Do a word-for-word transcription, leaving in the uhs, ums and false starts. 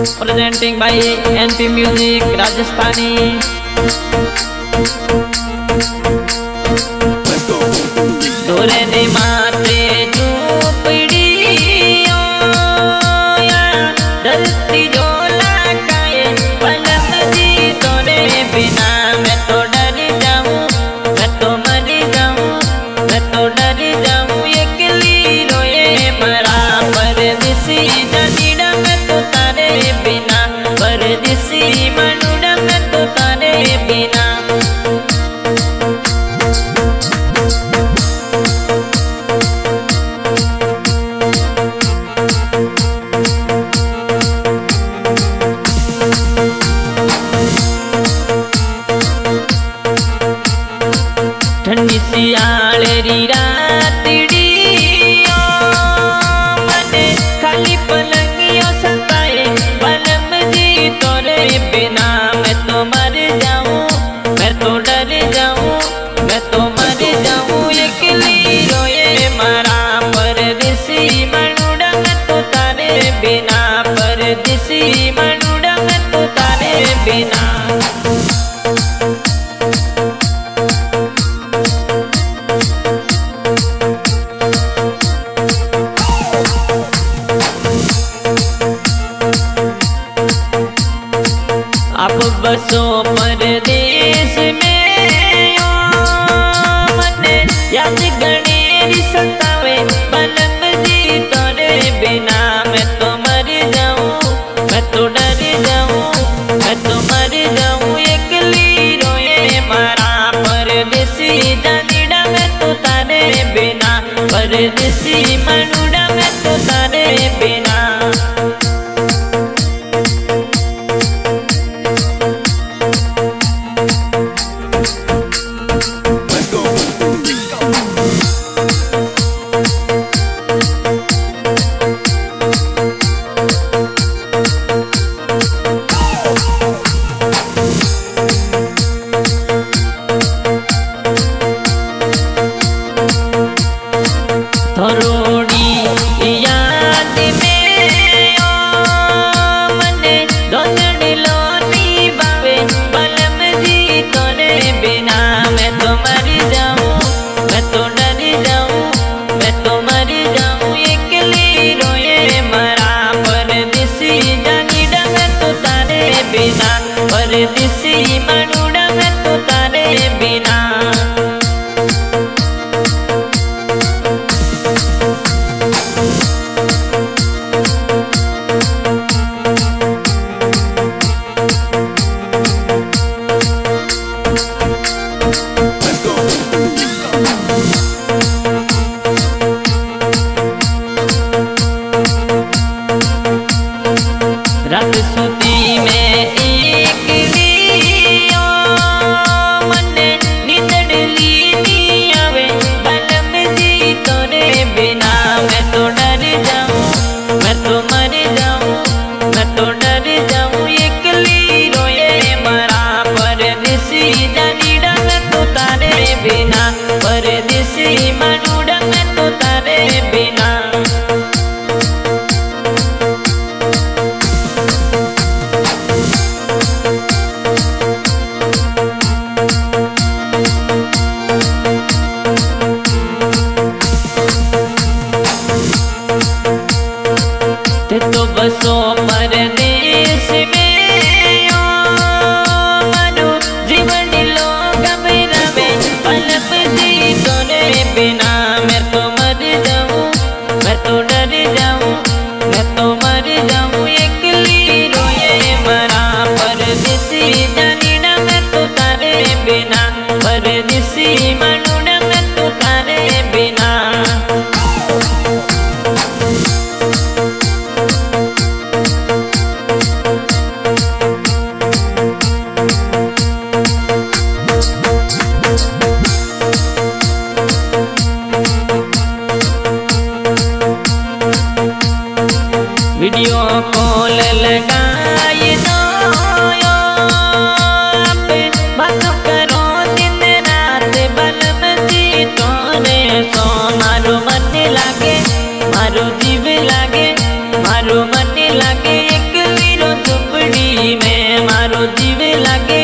Presenting by NP music Rajasthani. दोरे दे माते झोपड़ी धरती झोला काए पलक दी तोरे बिना मैं तो डर जाऊं, मैं तो मर जाऊं, मैं तो डर जाऊं एकली रोए मरा परदेसी जनीड़ा मैं तो तारे बिना परदेसी मनुड़ा मैं तो तारे बिना। ठंडी सियालेरी रातड़ी मने खाली पलंगियों सताए पलम जी तोरे बिना मैं तो मर जाऊं, मैं तो डर जाऊं, मैं तो मर जाऊं एकली रोए मारा परदेसी मनुड़ा मैं तो तारे बिना परदेसी मनुड़ा मैं तो तारे बिना। अब बसो परदेश में मने याद गणेरी सतावे पलम जी तोरे बिना मैं तो मर जाऊं, मैं तो डर जाऊं, मैं तो मर जाऊं एकली रोए मारा परदेसी जनीड़ा मैं तो तारे बिना परदेसी मनुड़ा मैं तो तारे बिना। थोड़ी याद में मने दोसड़ लोनी बावे पलम जी तोरे बिना मैं तो मर जाऊं, मैं तो डर जाऊं, मैं तो मर जाऊं एकली रोए मरा परदेसी जनीड़ा मैं तो तारे बिना परदेसी मनुड़ा मैं तो तारे बिना। रात सुती में एक लियो मने निदड़ली नी आवे पलम जी तोरे बिना मैं तो डर जाऊं, मैं तो मर जाऊं, मैं तो डर जाऊं एकली रोए मरा परदेसी जनीड़ा मैं तो तारे बिना परदेसी मनुड़ा मैं तो तारे बिना। तो बसो परदेश में मनु जीवन लो घबरावे पलम जी तोरे बिना मैं तो मर जाऊं, मैं तो डर जाऊं, मैं तो मर जाऊं एकली रोए मरा परदेसी जनीड़ा मैं तो तारे बिना परदेसी मनुड़ा मैं तो तारे बिना। वीडियो कॉल लगाए दो बात करो दिन रात बलम जी तोरे सो मारो मन लागे मारो जीव लागे मारो मन लागे एक वीरो लागे